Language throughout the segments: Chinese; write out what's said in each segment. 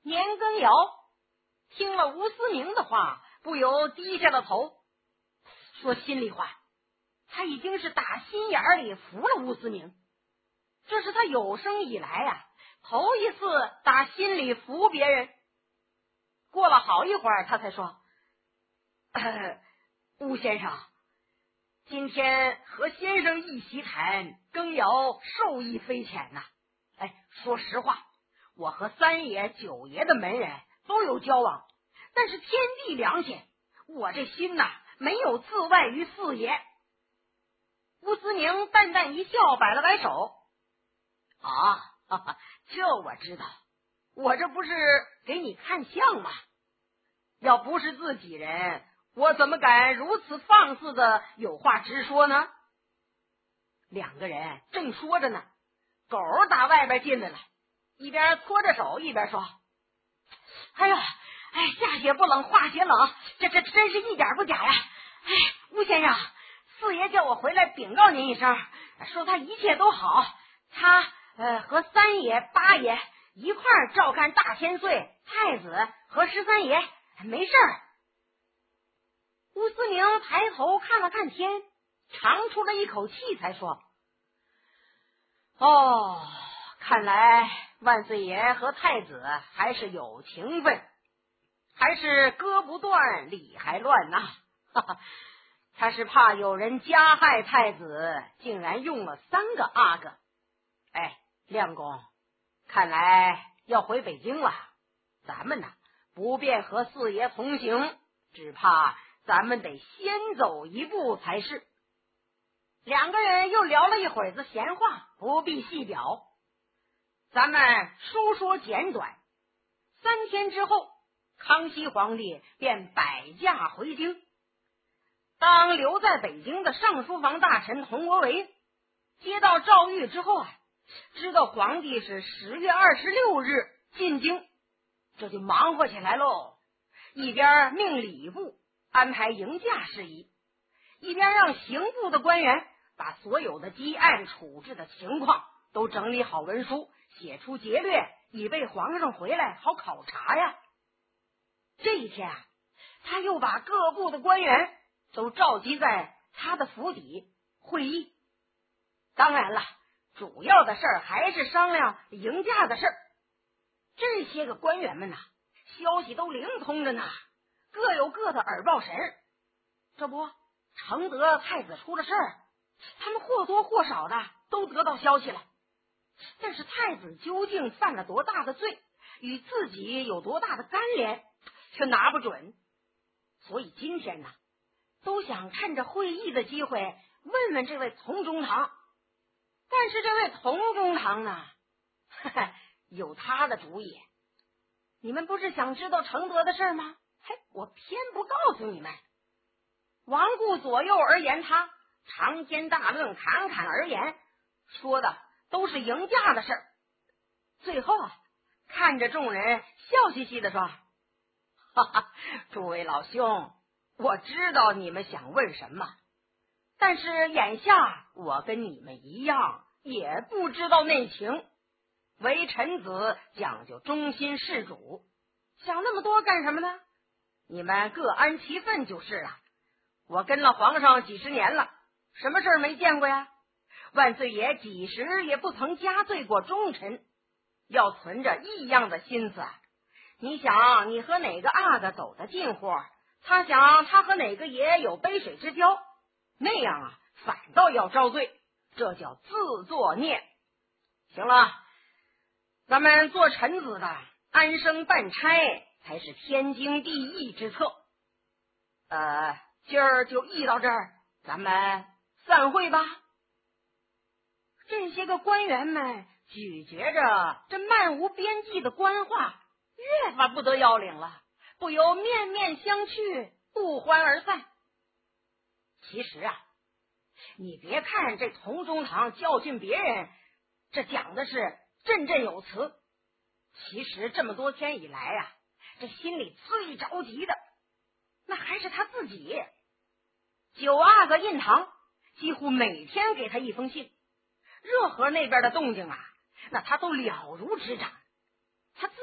年羹尧听了吴思明的话，不由低下了头，说心里话，他已经是打心眼里服了吴思明，这是他有生以来头一次打心里服别人。过了好一会儿，他才说：“吴先生，今天和先生一席谈，羹尧受益匪浅呐。说实话，我和三爷、九爷的门人都有交往，但是天地良心，我这心没有自外于四爷。”吴思明淡淡一笑，摆了摆手：“这我知道，我这不是给你看相吗？要不是自己人，我怎么敢如此放肆的有话直说呢？”两个人正说着呢，狗打外边进来了，一边搓着手一边说：“下血不冷，化血冷，这真是一点不假呀！吴先生，四爷叫我回来禀告您一声，说他一切都好，他和三爷、八爷一块儿照看大千岁、太子和13爷，没事儿。”吴思明抬头看了看天，长出了一口气，才说：“看来万岁爷和太子还是有情分，还是割不断，理还乱呐。他是怕有人加害太子，竟然用了3个阿哥。亮公，看来要回北京了，咱们不便和四爷同行，只怕咱们得先走一步才是。”两个人又聊了一会儿子闲话，不必细表，咱们书说简短。3天之后，康熙皇帝便摆驾回京。当留在北京的上书房大臣佟国维接到诏谕之后知道皇帝是10月26日进京，这就忙活起来喽，一边命礼部安排迎驾事宜，一边让刑部的官员把所有的积案处置的情况都整理好文书，写出节略，以备皇上回来好考察呀。这一天他又把各部的官员都召集在他的府邸会议。当然了，主要的事儿还是商量迎驾的事儿。这些个官员们消息都灵通着呢，各有各的耳报神。这不，承德太子出了事儿，他们或多或少的都得到消息了。但是太子究竟犯了多大的罪，与自己有多大的干连，却拿不准。所以今天都想趁着会议的机会问问这位同中堂。但是这位同中堂有他的主意。你们不是想知道承德的事吗？我偏不告诉你们。罔顾左右而言他，长篇大论，侃侃而言，说的都是迎驾的事儿。最后看着众人笑嘻嘻的说：“诸位老兄，我知道你们想问什么，但是眼下我跟你们一样，也不知道内情。为臣子讲究忠心事主，想那么多干什么呢？你们各安其分就是了。我跟了皇上几十年了，什么事儿没见过呀？万岁爷几时也不曾加罪过忠臣，要存着异样的心思。你想你和哪个阿哥走得近乎，他想他和哪个爷有杯水之交，那样反倒要招罪，这叫自作孽。行了，咱们做臣子的安生办差才是天经地义之策。今儿就议到这儿，咱们散会吧。这些个官员们咀嚼着这漫无边际的官话，越发不得要领了，不由面面相觑，不欢而散。其实你别看这同中堂教训别人，这讲的是振振有词，其实这么多天以来这心里最着急的那还是他自己。九阿哥印堂几乎每天给他一封信，热河那边的动静那他都了如指掌。他自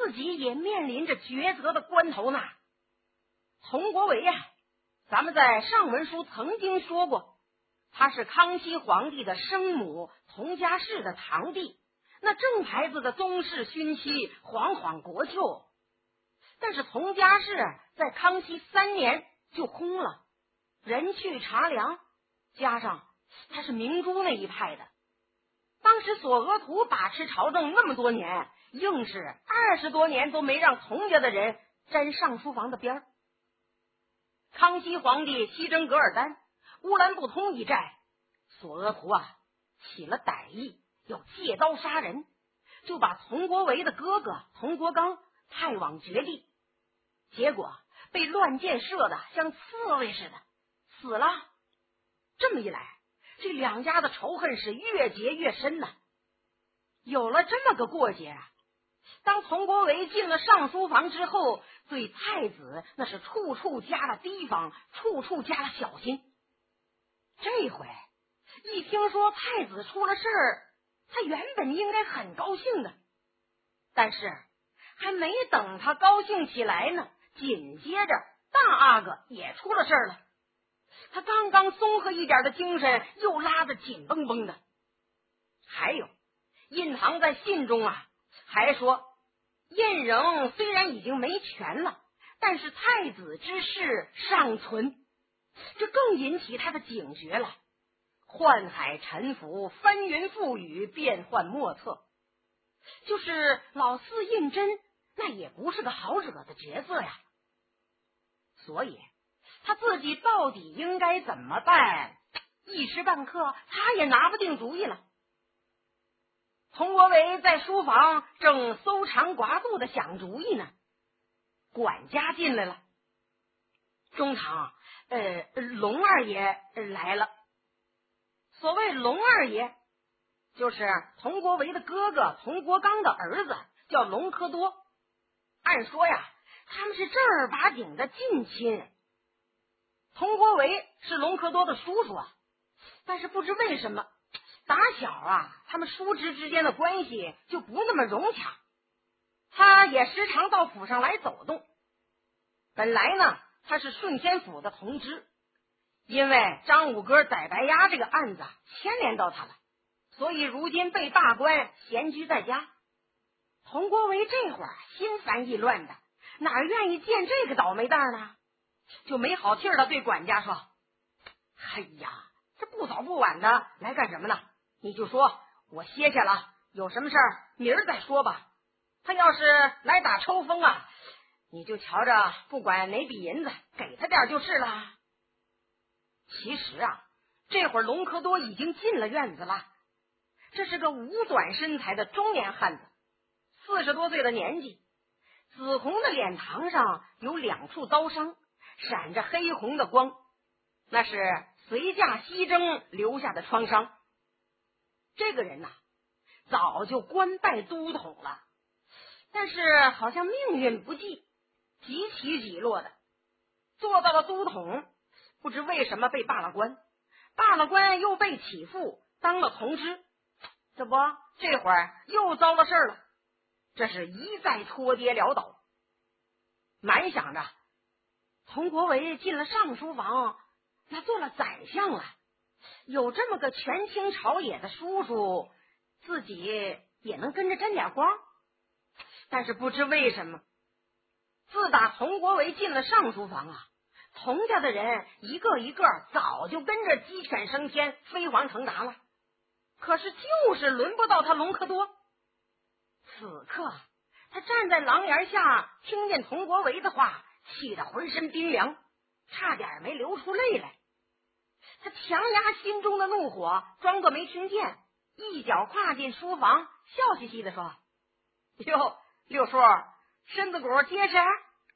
自己也面临着抉择的关头呢。佟国维呀，咱们在上文书曾经说过，他是康熙皇帝的生母佟佳氏的堂弟，那正牌子的宗室勋戚，煌煌国舅。但是佟佳氏在康熙3年就薨了，人去茶凉，加上他是明珠那一派的，当时索额图把持朝政那么多年，硬是20多年都没让佟家的人沾上书房的边儿。康熙皇帝西征噶尔丹，乌兰布通一战，索额图起了歹意，要借刀杀人，就把佟国维的哥哥佟国刚派往绝地，结果被乱箭射的像刺猬似的死了。这么一来，这两家的仇恨是越结越深呢。有了这么个过节，当佟国维进了上书房之后，对太子那是处处加了提防，处处加了小心。这回一听说太子出了事儿，他原本应该很高兴的，但是还没等他高兴起来呢，紧接着大阿哥也出了事儿了。他刚刚松和一点的精神又拉得紧绷绷的。还有印堂在信中还说，胤禛虽然已经没权了，但是太子之事尚存，这更引起他的警觉了。宦海沉浮，翻云覆雨，变幻莫测，就是老四胤禛那也不是个好惹的角色呀。所以他自己到底应该怎么办，一时半刻他也拿不定主意了。佟国维在书房正搜肠刮肚的想主意呢，管家进来了。中堂，龙二爷来了。所谓龙二爷，就是佟国维的哥哥佟国刚的儿子，叫隆科多。按说呀，他们是正儿八经的近亲。佟国维是隆科多的叔叔但是不知为什么，打小他们叔侄之间的关系就不那么融洽。他也时常到府上来走动。本来呢，他是顺天府的同知，因为张五哥逮白鸭这个案子牵连到他了，所以如今被罢官，闲居在家。佟国维这会儿心烦意乱的，哪愿意见这个倒霉蛋呢？就没好气的对管家说：“哎呀，这不早不晚的来干什么呢？你就说我歇下了，有什么事儿明儿再说吧。他要是来打抽风你就瞧着不管哪笔银子给他点就是了。”其实这会儿隆科多已经进了院子了。这是个五短身材的中年汉子，40多岁的年纪，紫红的脸膛上有2处刀伤，闪着黑红的光，那是随驾西征留下的创伤。这个人早就官拜都统了，但是好像命运不济，几起几落的，做到了都统，不知为什么被罢了官，罢了官又被起复，当了同知，这不这会儿又遭了事儿了，这是一再脱跌潦倒。满想着佟国维进了上书房，那做了宰相了，有这么个权倾朝野的叔叔，自己也能跟着沾点光。但是不知为什么，自打佟国维进了上书房佟家的人一个一个早就跟着鸡犬升天，飞黄腾达了，可是就是轮不到他隆科多。此刻他站在廊檐下，听见佟国维的话，气得浑身冰凉，差点没流出泪来。他强压心中的怒火，装作没听见，一脚跨进书房，笑嘻嘻地说：“哟，六叔，身子骨结实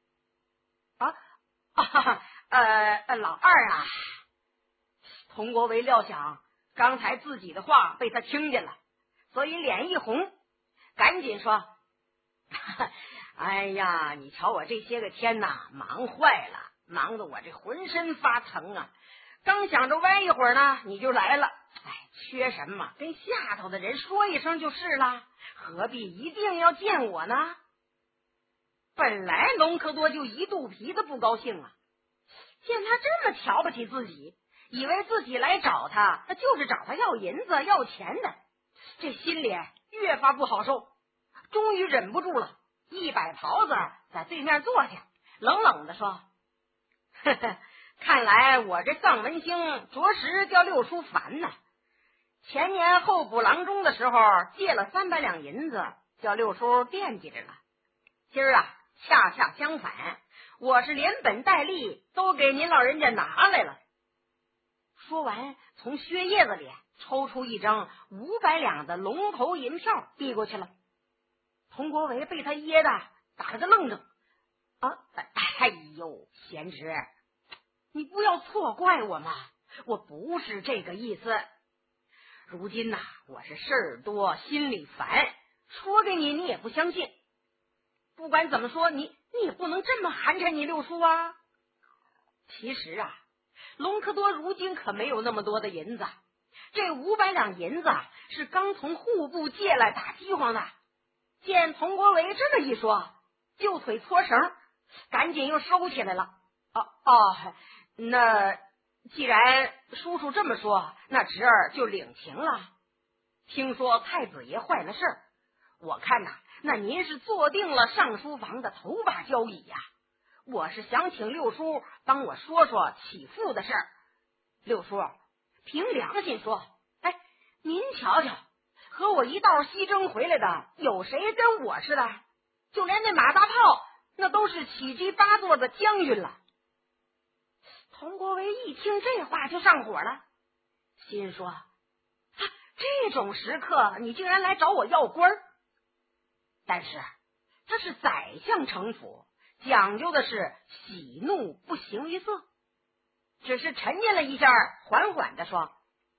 老二佟国维料想刚才自己的话被他听见了，所以脸一红，赶紧说：“哎呀，你瞧我这些个天忙坏了，忙得我这浑身发疼刚想着歪一会儿呢，你就来了。缺什么跟下头的人说一声就是了，何必一定要见我呢？” 本来隆科多就一肚皮子不高兴啊，见他这么瞧不起自己，以为自己来找他，那就是找他要银子要钱的，这心里越发不好受，终于忍不住了，一摆袍子在对面坐下，冷冷地说：“呵呵，看来我这丧门星着实叫六叔烦呐。前年候补郎中的时候借了300两银子，叫六叔惦记着了。今儿啊，恰恰相反，我是连本带利都给您老人家拿来了。”说完，从靴叶子里抽出一张500两的龙头银票递过去了。佟国维被他噎的打了个愣怔。哎呦，贤侄，你不要错怪我嘛，我不是这个意思。如今呐，我是事儿多心里烦，说给你也不相信。不管怎么说，你也不能这么寒碜你六叔啊。其实啊，隆科多如今可没有那么多的银子，这500两银子是刚从户部借来打饥荒的。见佟国维这么一说，就腿搓绳，赶紧又收起来了。那既然叔叔这么说，那侄儿就领情了。听说太子爷坏了事儿，我看呐，那您是坐定了上书房的头把交椅呀。我是想请六叔帮我说说起父的事儿。六叔，凭良心说，您瞧瞧，和我一道西征回来的，有谁跟我似的？就连那马大炮，那都是起居8座的将军了。佟国维一听这话就上火了，心说：这种时刻你竟然来找我要官儿！但是他是宰相城府，讲究的是喜怒不形于色，只是沉吟了一下，缓缓地说：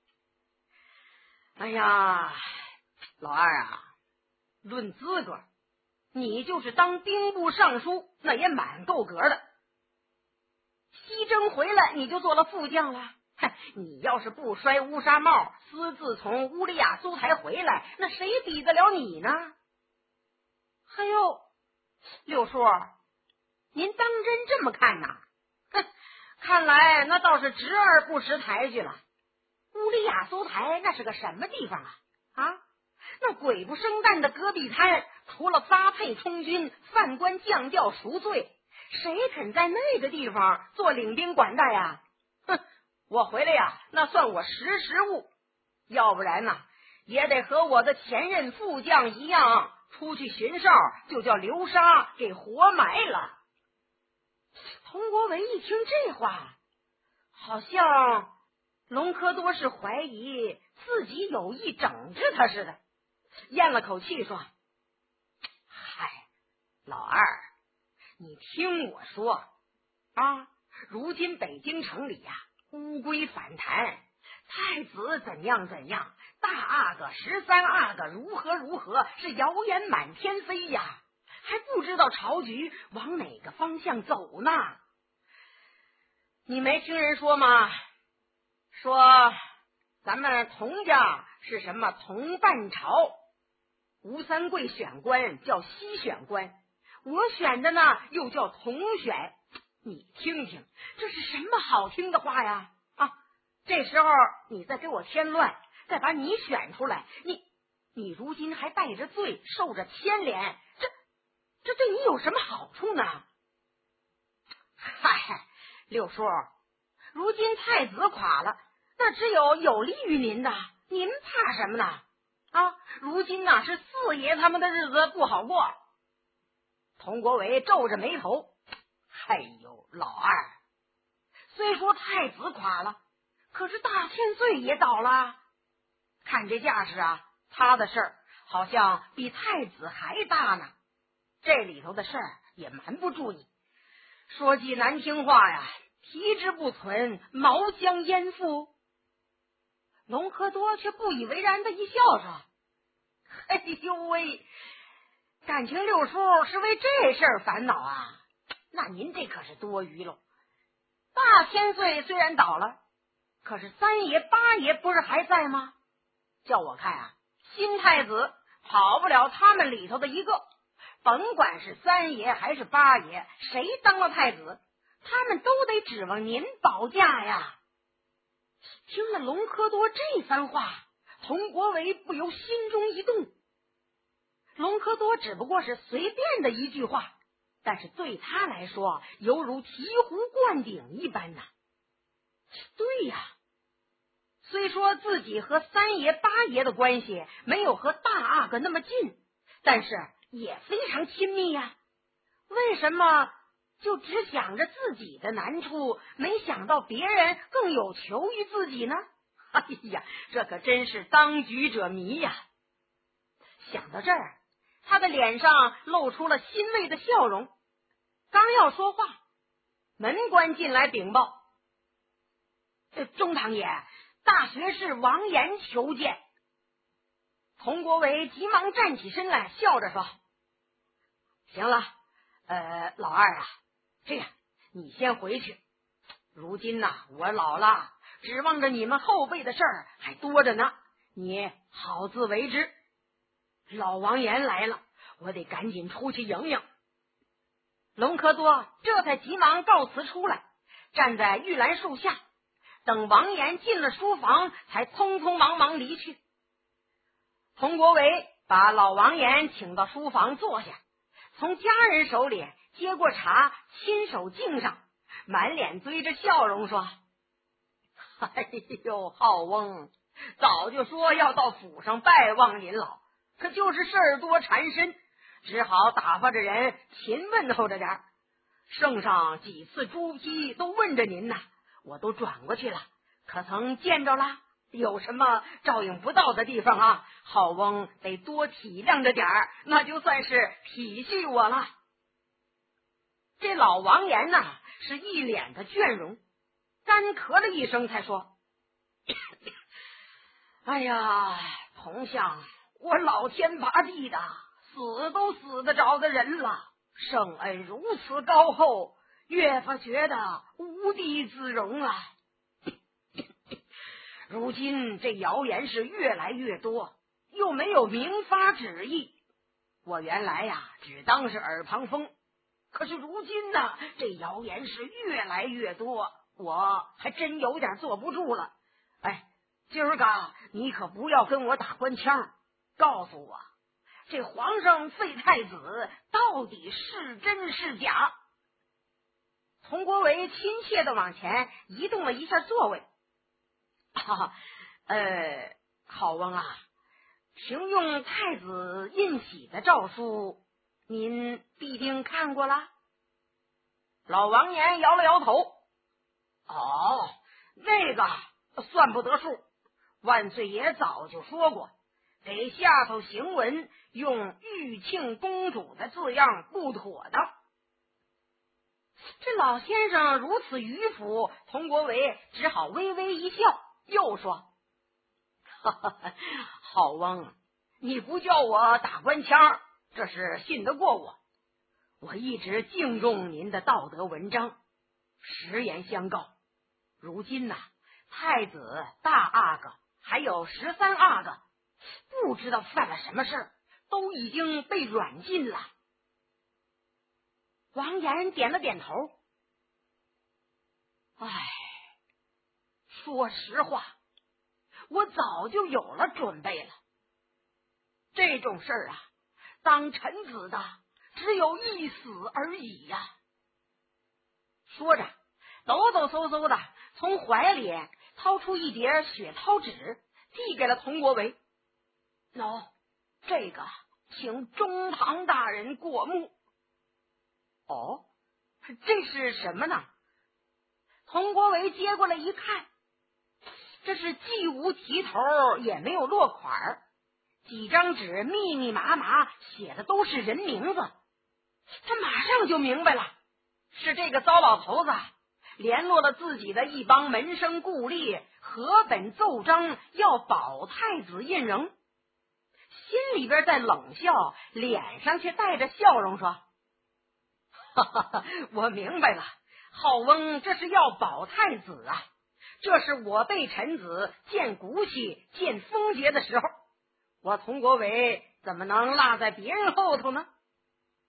哎呀，老二啊，论资格，你就是当兵部尚书，那也蛮够格的。西征回来你就做了副将了，你要是不摔乌纱帽，私自从乌里亚苏台回来，那谁比得了你呢？哎呦，六叔，您当真这么看呐？看来那倒是侄儿不识抬举了。乌里亚苏台那是个什么地方啊？那鬼不生蛋的戈壁滩，除了发配充军、犯官降调赎罪，谁肯在那个地方做领兵管带呀？我回来呀，那算我识物，要不然呢，也得和我的前任副将一样，出去巡哨就叫流沙给活埋了。佟国维一听这话，好像隆科多是怀疑自己有意整治他似的，咽了口气说：老二，你听我说如今北京城里呀，乌龟反弹，太子怎样怎样，大阿哥13阿哥如何，是谣言满天飞呀，还不知道朝局往哪个方向走呢。你没听人说吗？说咱们佟家是什么佟半朝，吴三桂选官叫西选官，我选的呢又叫佟选。你听听，这是什么好听的话呀？这时候你再给我添乱，再把你选出来，你如今还带着罪，受着牵连，这对你有什么好处呢？六叔，如今太子垮了，那只有利于您的，您怕什么呢？如今呢是四爷他们的日子不好过。佟国维皱着眉头，老二，虽说太子垮了，可是大千岁也倒了，看这架势他的事儿好像比太子还大呢，这里头的事儿也瞒不住你。说句难听话呀，提之不存，毛将焉附？隆科多却不以为然的一笑说：感情六叔是为这事儿烦恼啊？那您这可是多余喽。大千岁虽然倒了，可是三爷八爷不是还在吗？叫我看新太子跑不了他们里头的一个， 甭管是三爷还是八爷，谁当了太子，他们都得指望您保驾呀。听了隆科多这番话，佟国维不由心中一动。隆科多只不过是随便的一句话，但是对他来说犹如醍醐灌顶一般呐。对呀，虽说自己和三爷八爷的关系没有和大阿哥那么近，但是也非常亲密呀。为什么就只想着自己的难处，没想到别人更有求于自己呢？哎呀，这可真是当局者迷呀。想到这儿，他的脸上露出了欣慰的笑容，刚要说话，门官进来禀报：中堂爷，大学士王岩求见。佟国维急忙站起身来，笑着说：行了，老二啊，这样你先回去。如今呐，我老了，指望着你们后辈的事儿还多着呢，你好自为之。老王岩来了，我得赶紧出去迎迎。隆科多这才急忙告辞出来，站在玉兰树下，等王岩进了书房，才匆匆忙忙离去。佟国维把老王岩请到书房坐下，从家人手里接过茶，亲手敬上，满脸堆着笑容说：哎呦，浩翁，早就说要到府上拜望您了，可就是事儿多缠身，只好打发着人勤问候着点儿。圣上几次朱批都问着您呐，我都转过去了，可曾见着了？有什么照应不到的地方啊？浩翁得多体谅着点儿，那就算是体恤我了。这老王岩呐，是一脸的倦容，干咳了一声才说：哎呀，同相，我老天拔地的，死都死得着的人了，圣恩如此高厚，越发觉得无地自容啊。如今这谣言是越来越多，又没有明发旨意，我原来呀只当是耳旁风，可是如今呢，这谣言是越来越多，我还真有点坐不住了。哎，今儿个你可不要跟我打官腔，告诉我这皇上废太子到底是真是假？佟国维亲切的往前移动了一下座位。好翁啊，停用太子印玺的诏书，您必定看过了。老王岩摇了摇头：那个算不得数，万岁爷早就说过，给下头行文用玉庆公主的字样不妥的。这老先生如此迂腐，佟国维只好微微一笑，又说：好翁，你不叫我打官腔，这是信得过我。我一直敬重您的道德文章，实言相告，如今呐，太子、大阿哥还有13阿哥，不知道犯了什么事儿，都已经被软禁了。王岩点了点头：说实话，我早就有了准备了。这种事儿啊，当臣子的只有一死而已呀。说着，抖抖嗖嗖的从怀里掏出一叠血掏纸，递给了佟国维。这个请中堂大人过目。这是什么呢？佟国维接过来一看，这是既无题头也没有落款，几张纸密密麻麻写的都是人名字。他马上就明白了，是这个糟老头子联络了自己的一帮门生故吏，合本奏章要保太子胤禛。心里边在冷笑，脸上却带着笑容说：我明白了，浩翁这是要保太子啊，这是我辈臣子见骨气见风节的时候，我佟国维怎么能落在别人后头呢？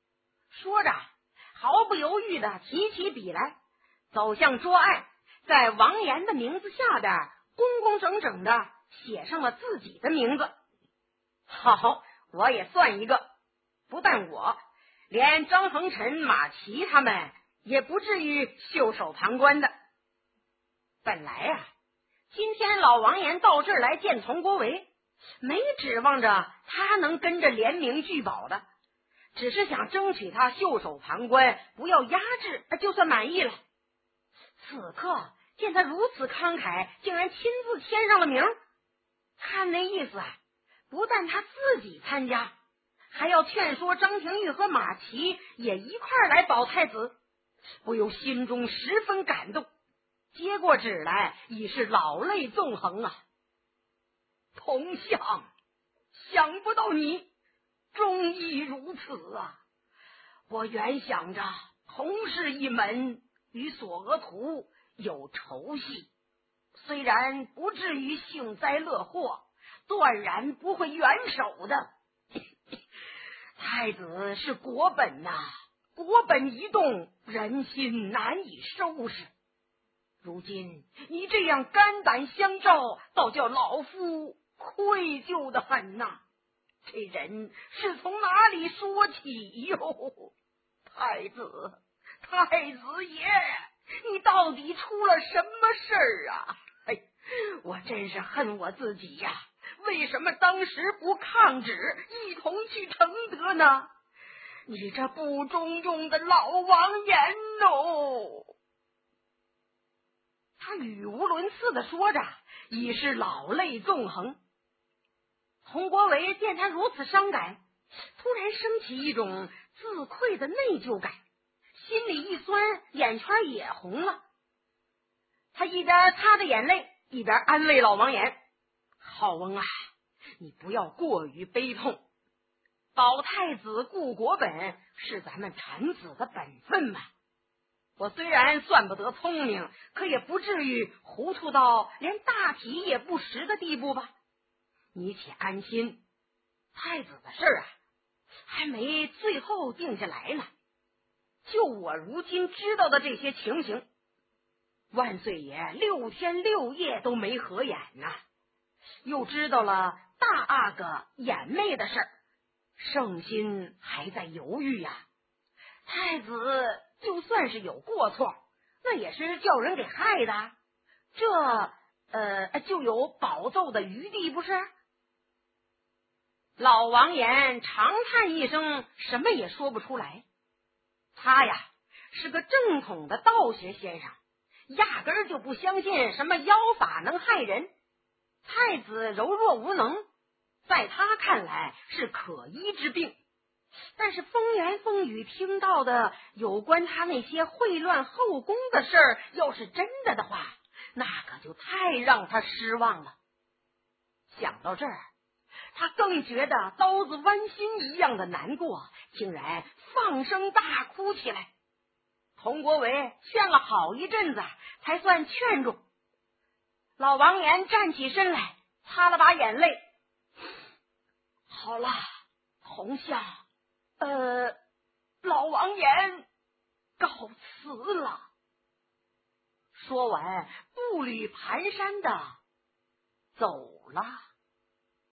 说着，毫不犹豫的提起笔来，走向桌案，在王岩的名字下边工工整整的写上了自己的名字。好，我也算一个，不但我，连张恒辰、马奇他们也不至于袖手旁观的。本来啊，今天老王岩到这儿来见佟国维，没指望着他能跟着联名聚宝的，只是想争取他袖手旁观，不要压制，就算满意了。此刻见他如此慷慨，竟然亲自签上了名，看那意思啊，不但他自己参加，还要劝说张廷玉和马齐也一块儿来保太子，不由心中十分感动，接过纸来已是老泪纵横啊。同相，想不到你终亦如此啊！我原想着同是一门，与索额图有仇隙，虽然不至于幸灾乐祸，断然不会援手的。太子是国本呐，国本一动，人心难以收拾。如今你这样肝胆相照，倒叫老夫愧疚的很呐。这人是从哪里说起哟？太子爷，你到底出了什么事儿啊？我真是恨我自己呀！为什么当时不抗旨，一同去承德呢？你这不中用的老王言哦！他语无伦次的说着，已是老泪纵横。佟国维见他如此伤感，突然升起一种自愧的内疚感，心里一酸，眼圈也红了。他一边擦着眼泪，一边安慰老王岩：好翁啊，你不要过于悲痛，保太子顾国本是咱们臣子的本分嘛。我虽然算不得聪明，可也不至于糊涂到连大体也不识的地步吧。你且安心，太子的事啊，还没最后定下来呢。就我如今知道的这些情形，万岁爷6天6夜都没合眼呐，又知道了大阿哥眼妹的事儿，圣心还在犹豫呀。太子就算是有过错，那也是叫人给害的，这就有保奏的余地，不是？老王岩长叹一声，什么也说不出来。他呀是个正统的道学先生，压根儿就不相信什么妖法能害人。太子柔弱无能，在他看来是可医之病，但是风言风语听到的有关他那些秽乱后宫的事儿，要是真的话，那可就太让他失望了。想到这儿，他更觉得刀子剜心一样的难过，竟然放声大哭起来。佟国维劝了好一阵子，才算劝住。老王岩站起身来，擦了把眼泪：好了，佟相，老王岩告辞了。说完，步履蹒跚的走了。